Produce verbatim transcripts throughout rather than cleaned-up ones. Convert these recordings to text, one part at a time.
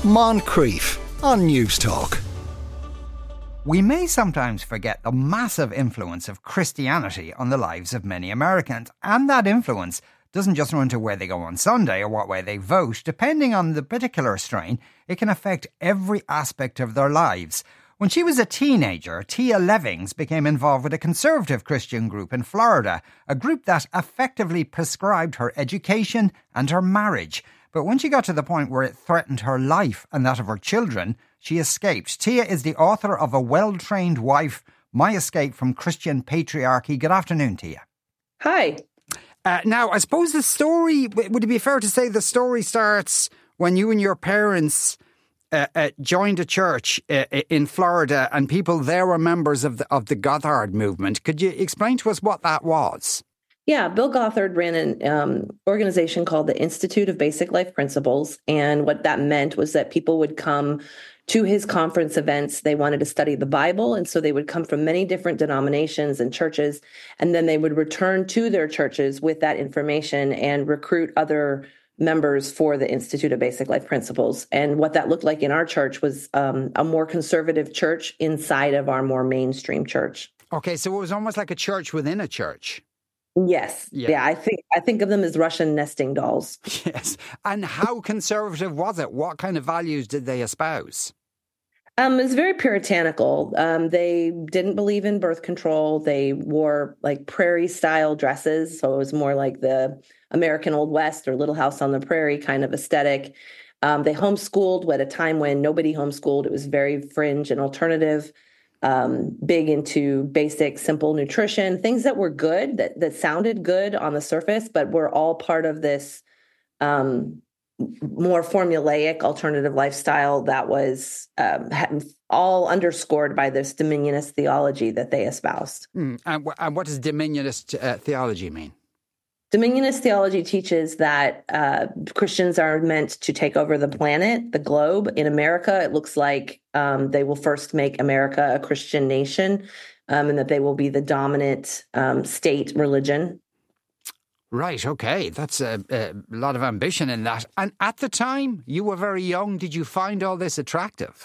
Moncrief on News Talk. We may sometimes forget the massive influence of Christianity on the lives of many Americans, and that influence doesn't just run to where they go on Sunday or what way they vote. Depending on the particular strain, it can affect every aspect of their lives. When she was a teenager, Tia Levings became involved with a conservative Christian group in Florida, a group that effectively prescribed her education and her marriage. But when she got to the point where it threatened her life and that of her children, she escaped. Tia is the author of A Well-Trained Wife, My Escape from Christian Patriarchy. Good afternoon, Tia. Hi. Uh, now, I suppose the story, would it be fair to say the story starts when you and your parents uh, uh, joined a church uh, in Florida and people there were members of the, of the Gothard movement. Could you explain to us what that was? Yeah, Bill Gothard ran an um, organization called the Institute of Basic Life Principles. And what that meant was that people would come to his conference events. They wanted to study the Bible. And so they would come from many different denominations and churches. And then they would return to their churches with that information and recruit other members for the Institute of Basic Life Principles. And what that looked like in our church was um, a more conservative church inside of our more mainstream church. Okay, so it was almost like a church within a church. Yes. Yeah. yeah, I think I think of them as Russian nesting dolls. Yes. And how conservative was it? What kind of values did they espouse? Um, it was very puritanical. Um, they didn't believe in birth control. They wore like prairie-style dresses, so it was more like the American Old West or Little House on the Prairie kind of aesthetic. Um, they homeschooled at a time when nobody homeschooled. It was very fringe and alternative. Um, big into basic, simple nutrition, things that were good, that, that sounded good on the surface, but were all part of this um, more formulaic alternative lifestyle that was um, all underscored by this dominionist theology that they espoused. Mm. And, w- and what does dominionist uh, theology mean? Dominionist theology teaches that uh, Christians are meant to take over the planet, the globe. In America, it looks like um, they will first make America a Christian nation, um, and that they will be the dominant um, state religion. Right, okay. That's a, a lot of ambition in that. And at the time, you were very young. Did you find all this attractive?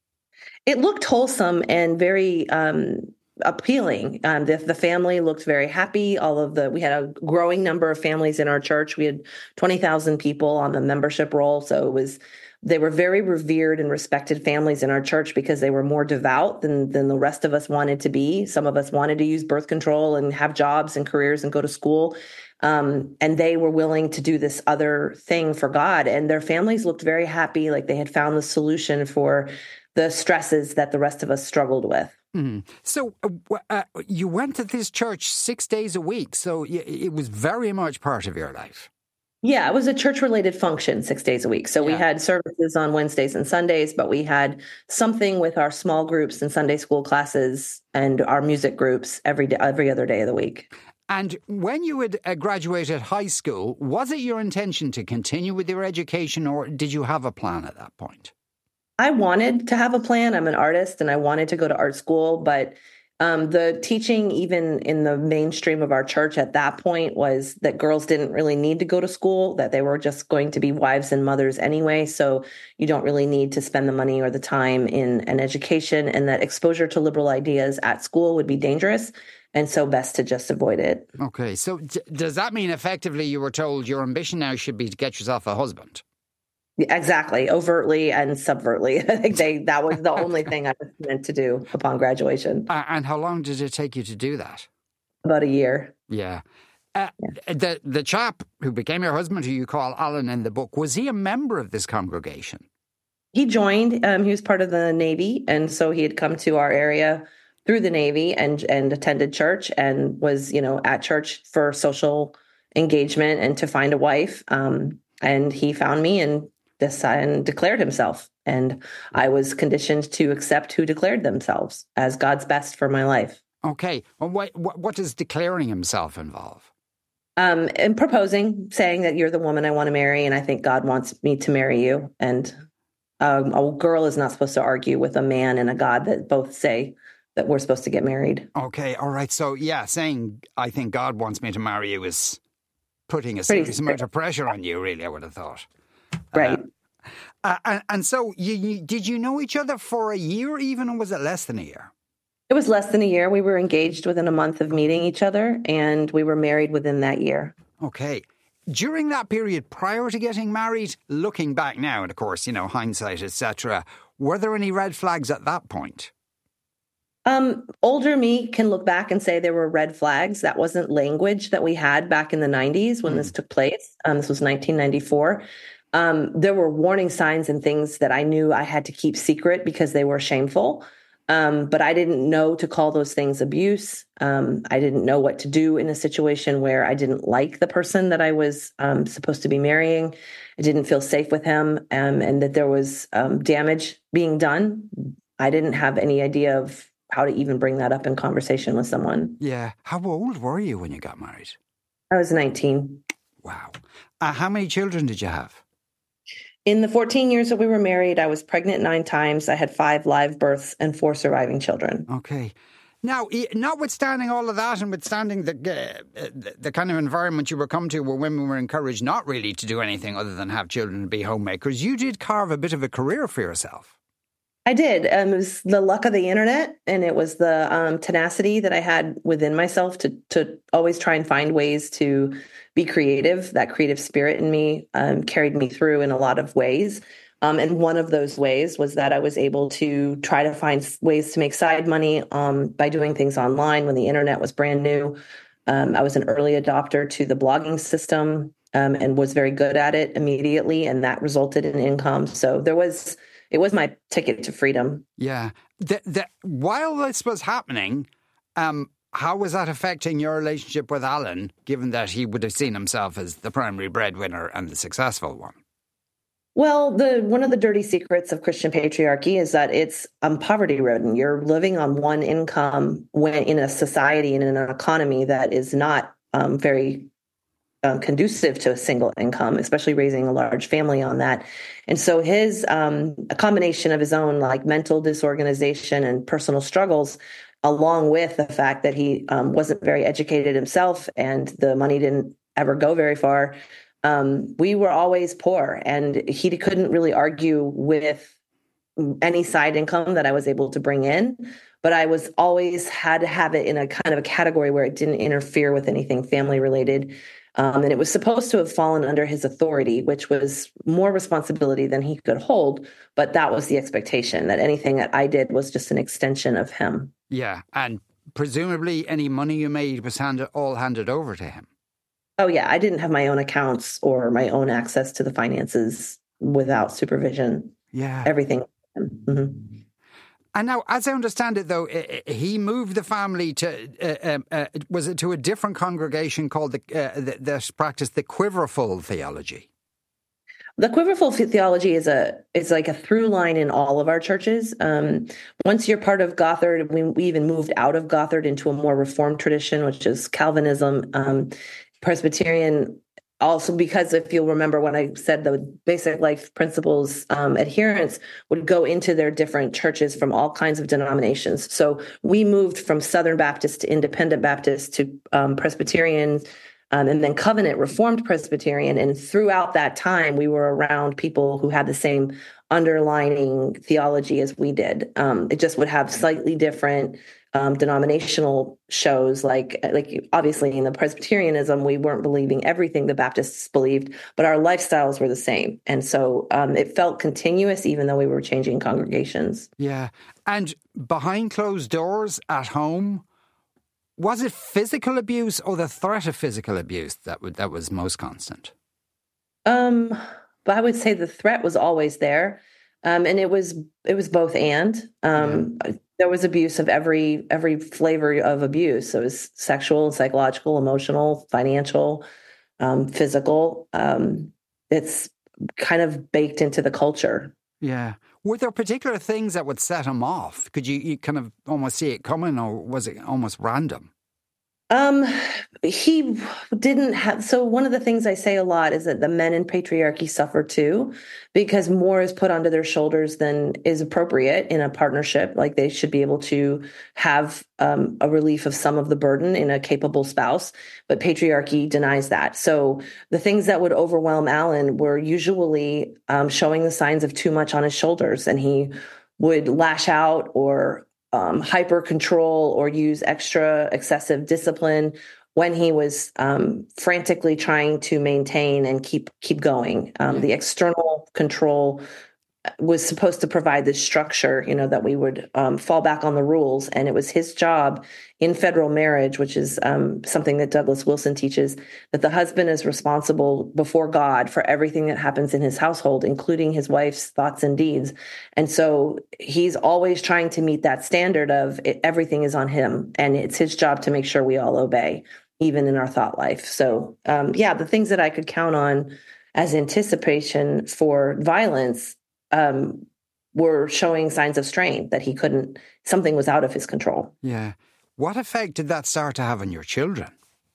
It looked wholesome and very Um, appealing. Um, the, the family looked very happy. All of the, we had a growing number of families in our church. We had twenty thousand people on the membership roll. So it was, they were very revered and respected families in our church because they were more devout than, than the rest of us wanted to be. Some of us wanted to use birth control and have jobs and careers and go to school. Um, and they were willing to do this other thing for God. And their families looked very happy, like they had found the solution for the stresses that the rest of us struggled with. Mm. So uh, uh, you went to this church six days a week, so it was very much part of your life. Yeah, it was a church-related function six days a week. So yeah. We had services on Wednesdays and Sundays, but we had something with our small groups and Sunday school classes and our music groups every day, every other day of the week. And when you had uh, graduated high school, was it your intention to continue with your education, or did you have a plan at that point? I wanted to have a plan. I'm an artist and I wanted to go to art school, but um, the teaching, even in the mainstream of our church at that point, was that girls didn't really need to go to school, that they were just going to be wives and mothers anyway. So you don't really need to spend the money or the time in an education, and that exposure to liberal ideas at school would be dangerous. And so best to just avoid it. Okay. So d- does that mean effectively you were told your ambition now should be to get yourself a husband? Exactly, overtly and subvertly. I think they that was the only thing I was meant to do upon graduation. Uh, and how long did it take you to do that? About a year. Yeah. Uh, yeah. The the chap who became your husband, who you call Alan in the book, was he a member of this congregation? He joined. Um, he was part of the Navy, and so he had come to our area through the Navy and and attended church and was, you know, at church for social engagement and to find a wife. Um, and he found me and. and declared himself. And I was conditioned to accept who declared themselves as God's best for my life. Okay. Well, what, what does declaring himself involve? Um, and proposing, saying that you're the woman I want to marry, and I think God wants me to marry you. And um, a girl is not supposed to argue with a man and a God that both say that we're supposed to get married. Okay. All right. So, yeah, saying I think God wants me to marry you is putting a Pretty serious amount of pressure on you, really, I would have thought. Right. Uh, Uh, and, and so, you, you, did you know each other for a year even, or was it less than a year? It was less than a year. We were engaged within a month of meeting each other, and we were married within that year. Okay. During that period, prior to getting married, looking back now, and of course, you know, hindsight, et cetera, were there any red flags at that point? Um, older me can look back and say there were red flags. That wasn't language that we had back in the nineties when mm. this took place. Um, this was nineteen ninety-four. Um, there were warning signs and things that I knew I had to keep secret because they were shameful. Um, but I didn't know to call those things abuse. Um, I didn't know what to do in a situation where I didn't like the person that I was um, supposed to be marrying. I didn't feel safe with him, um, and that there was um, damage being done. I didn't have any idea of how to even bring that up in conversation with someone. Yeah. How old were you when you got married? I was nineteen. Wow. Uh, how many children did you have? In the fourteen years that we were married, I was pregnant nine times. I had five live births and four surviving children. Okay. Now, notwithstanding all of that and withstanding the, uh, the kind of environment you were come to where women were encouraged not really to do anything other than have children and be homemakers, you did carve a bit of a career for yourself. I did. Um, it was the luck of the internet, and it was the um, tenacity that I had within myself to to always try and find ways to be creative. That creative spirit in me um, carried me through in a lot of ways. Um, and one of those ways was that I was able to try to find ways to make side money um, by doing things online when the internet was brand new. Um, I was an early adopter to the blogging system um, and was very good at it immediately, and that resulted in income. So there was... It was my ticket to freedom. Yeah. The, the, while this was happening, um, how was that affecting your relationship with Alan, given that he would have seen himself as the primary breadwinner and the successful one? Well, the one of the dirty secrets of Christian patriarchy is that it's um, poverty-ridden. You're living on one income when in a society and in an economy that is not um, very Um, conducive to a single income, especially raising a large family on that. And so his, um, a combination of his own like mental disorganization and personal struggles, along with the fact that he um, wasn't very educated himself and the money didn't ever go very far, um, we were always poor. And he couldn't really argue with any side income that I was able to bring in. But I was always had to have it in a kind of a category where it didn't interfere with anything family related. Um, and it was supposed to have fallen under his authority, which was more responsibility than he could hold. But that was the expectation, that anything that I did was just an extension of him. Yeah. And presumably any money you made was handed, all handed over to him. Oh, yeah. I didn't have my own accounts or my own access to the finances without supervision. Yeah. Everything. Mm-hmm. And now, as I understand it, though, he moved the family to, uh, uh, was it to a different congregation called the, uh, the, that practiced the Quiverful theology? The Quiverful theology is a is like a through line in all of our churches. Um, once you're part of Gothard, we, we even moved out of Gothard into a more Reformed tradition, which is Calvinism, um, Presbyterian. Also, because if you'll remember when I said the basic life principles um, adherents would go into their different churches from all kinds of denominations. So we moved from Southern Baptist to Independent Baptist to um, Presbyterian um, and then Covenant Reformed Presbyterian. And throughout that time, we were around people who had the same underlining theology as we did. Um, it just would have slightly different Um, denominational shows, like like obviously in the Presbyterianism, we weren't believing everything the Baptists believed, but our lifestyles were the same. And so um, it felt continuous, even though we were changing congregations. Yeah. And behind closed doors at home, was it physical abuse or the threat of physical abuse that would, that was most constant? Um, but I would say the threat was always there. Um, and it was it was both and. Um, yeah. There was abuse of every every flavor of abuse. It was sexual, psychological, emotional, financial, um, physical. Um, it's kind of baked into the culture. Yeah. Were there particular things that would set him off? Could you, you kind of almost see it coming, or was it almost random? Um, he didn't have, so one of the things I say a lot is that the men in patriarchy suffer too, because more is put onto their shoulders than is appropriate in a partnership. Like they should be able to have um, a relief of some of the burden in a capable spouse, but patriarchy denies that. So the things that would overwhelm Alan were usually um, showing the signs of too much on his shoulders, and he would lash out or Um, hyper control or use extra excessive discipline when he was um, frantically trying to maintain and keep keep going. Um, the external control was supposed to provide this structure, you know, that we would um, fall back on the rules. And it was his job in federal marriage, which is um, something that Douglas Wilson teaches, that the husband is responsible before God for everything that happens in his household, including his wife's thoughts and deeds. And so he's always trying to meet that standard of it, everything is on him. And it's his job to make sure we all obey, even in our thought life. So, um, yeah, the things that I could count on as anticipation for violence Um, were showing signs of strain, that he couldn't, something was out of his control. Yeah. What effect did that start to have on your children?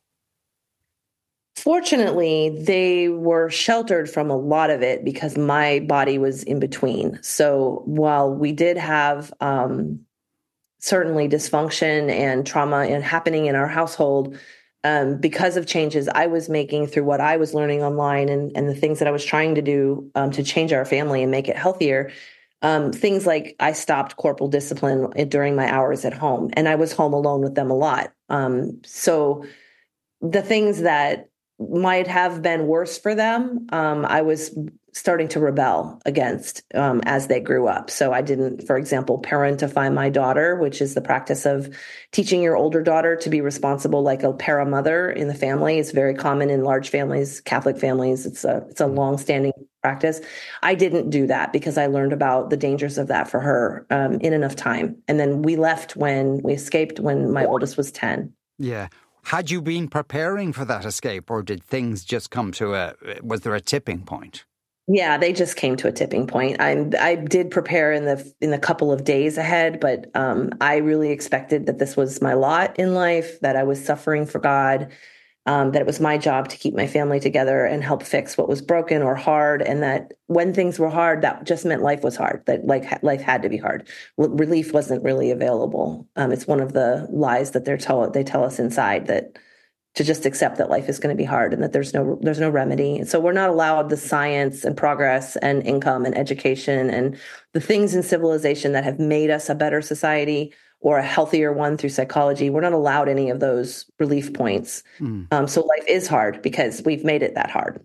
Fortunately, they were sheltered from a lot of it because my body was in between. So while we did have um, certainly dysfunction and trauma and happening in our household, Um, because of changes I was making through what I was learning online and, and the things that I was trying to do um, to change our family and make it healthier, um, things like I stopped corporal discipline during my hours at home, and I was home alone with them a lot. Um, so the things that might have been worse for them, um, I was starting to rebel against um, as they grew up. So I didn't, for example, parentify my daughter, which is the practice of teaching your older daughter to be responsible like a paramother in the family. It's very common in large families, Catholic families. It's a it's a long-standing practice. I didn't do that because I learned about the dangers of that for her um, in enough time. And then we left when we escaped when my oldest was ten. Yeah. Had you been preparing for that escape, or did things just come to a, was there a tipping point? Yeah, they just came to a tipping point. I I did prepare in the in the couple of days ahead, but um, I really expected that this was my lot in life, that I was suffering for God, um, that it was my job to keep my family together and help fix what was broken or hard, and that when things were hard, that just meant life was hard, that like life had to be hard. Relief wasn't really available. Um, it's one of the lies that they're tell they tell us inside, that to just accept that life is going to be hard and that there's no there's no remedy. So we're not allowed the science and progress and income and education and the things in civilization that have made us a better society or a healthier one through psychology. We're not allowed any of those relief points. Mm. Um, so life is hard because we've made it that hard.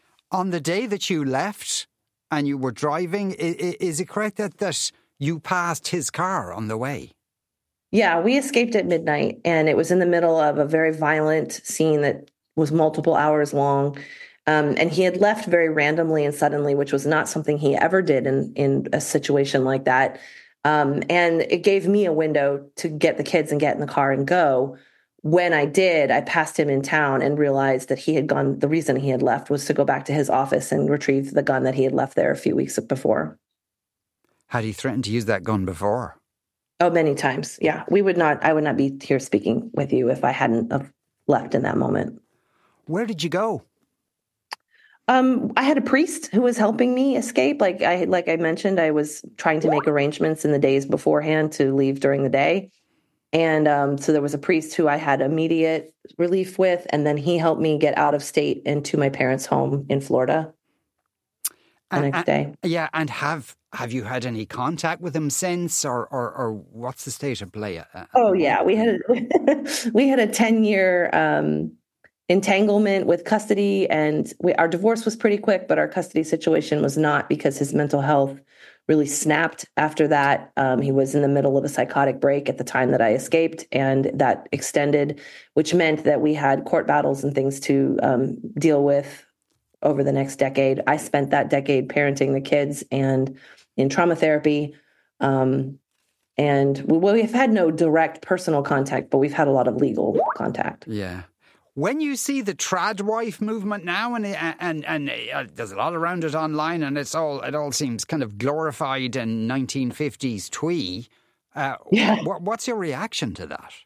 On the day that you left and you were driving, is it correct that, that you passed his car on the way? Yeah, we escaped at midnight, and it was in the middle of a very violent scene that was multiple hours long. Um, and he had left very randomly and suddenly, which was not something he ever did in, in a situation like that. Um, and it gave me a window to get the kids and get in the car and go. When I did, I passed him in town and realized that he had gone, the reason he had left was to go back to his office and retrieve the gun that he had left there a few weeks before. Had he threatened to use that gun before? Oh, many times. Yeah. We would not, I would not be here speaking with you if I hadn't have left in that moment. Where did you go? Um, I had a priest who was helping me escape. Like I, like I mentioned, I was trying to make arrangements in the days beforehand to leave during the day. And um, so there was a priest who I had immediate relief with, and then he helped me get out of state and to my parents' home in Florida the and, next day. And, yeah, and have have you had any contact with him since, or or, or what's the state of play? Uh, oh yeah, we had a, we had a ten year um, entanglement with custody, and we, our divorce was pretty quick, but our custody situation was not, because his mental health really snapped after that. Um, he was in the middle of a psychotic break at the time that I escaped, and that extended, which meant that we had court battles and things to um, deal with over the next decade. I spent that decade parenting the kids and in trauma therapy. Um, and we, well, we've had no direct personal contact, but we've had a lot of legal contact. Yeah. When you see the trad wife movement now, and and and uh, there's a lot around it online, and it's all it all seems kind of glorified in nineteen fifties twee. Uh, yeah. what, what's your reaction to that?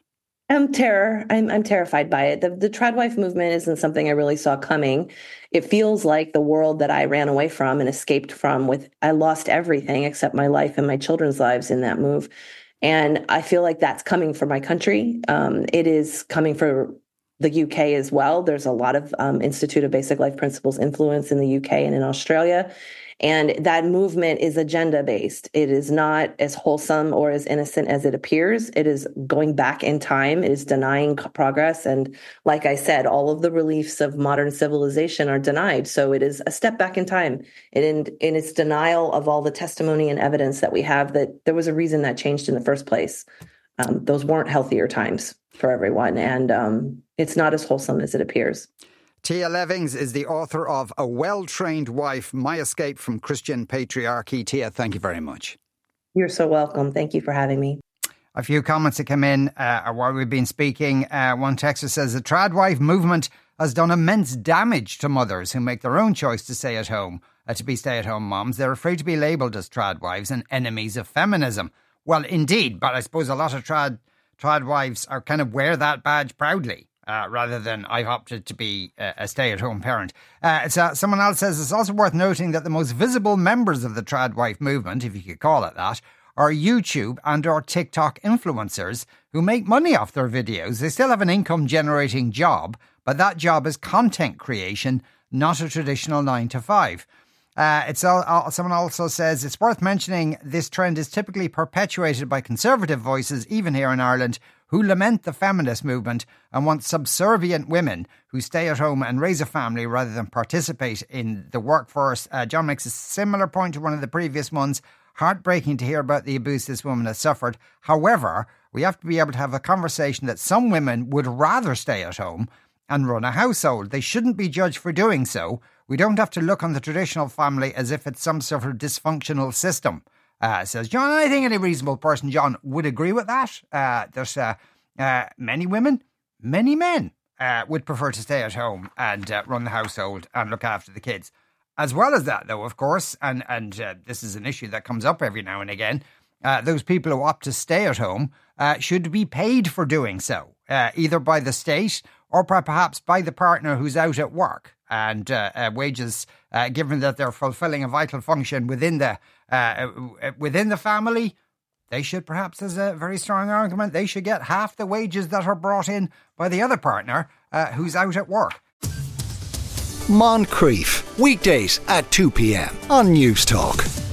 I'm terror. I'm I'm terrified by it. The the tradwife movement isn't something I really saw coming. It feels like the world that I ran away from and escaped from with I lost everything except my life and my children's lives in that move. And I feel like that's coming for my country. Um, it is coming for the U K as well. There's a lot of um, Institute of Basic Life Principles influence in the U K and in Australia. And that movement is agenda-based. It is not as wholesome or as innocent as it appears. It is going back in time. It is denying progress. And like I said, all of the reliefs of modern civilization are denied. So it is a step back in time. And in, in its denial of all the testimony and evidence that we have that there was a reason that changed in the first place. Um, those weren't healthier times for everyone. And um, it's not as wholesome as it appears. Tia Levings is the author of A Well-Trained Wife, My Escape from Christian Patriarchy. Tia, thank you very much. You're so welcome. Thank you for having me. A few comments that come in uh, while we've been speaking. Uh, one texter says the tradwife movement has done immense damage to mothers who make their own choice to stay at home, uh, to be stay-at-home moms. They're afraid to be labelled as tradwives and enemies of feminism. Well, indeed, but I suppose a lot of trad tradwives are kind of wear that badge proudly. Uh, rather than I've opted to be a, a stay-at-home parent. Uh, it's, uh, someone else says it's also worth noting that the most visible members of the tradwife movement, if you could call it that, are YouTube and or TikTok influencers who make money off their videos. They still have an income-generating job, but that job is content creation, not a traditional nine to five. Uh, it's all, uh, someone also says it's worth mentioning this trend is typically perpetuated by conservative voices, even here in Ireland, who lament the feminist movement and want subservient women who stay at home and raise a family rather than participate in the workforce. Uh, John makes a similar point to one of the previous ones. Heartbreaking to hear about the abuse this woman has suffered. However, we have to be able to have a conversation that some women would rather stay at home and run a household. They shouldn't be judged for doing so. We don't have to look on the traditional family as if it's some sort of dysfunctional system. Uh, says John, I think any reasonable person, John, would agree with that. Uh, there's uh, uh, many women, many men uh, would prefer to stay at home and uh, run the household and look after the kids. As well as that, though, of course, and, and uh, this is an issue that comes up every now and again, uh, those people who opt to stay at home uh, should be paid for doing so, uh, either by the state or perhaps by the partner who's out at work. And uh, uh, wages, uh, given that they're fulfilling a vital function within the uh, within the family, they should perhaps, as a very strong argument, they should get half the wages that are brought in by the other partner uh, who's out at work. Moncrief, weekdays at two p.m. on News Talk.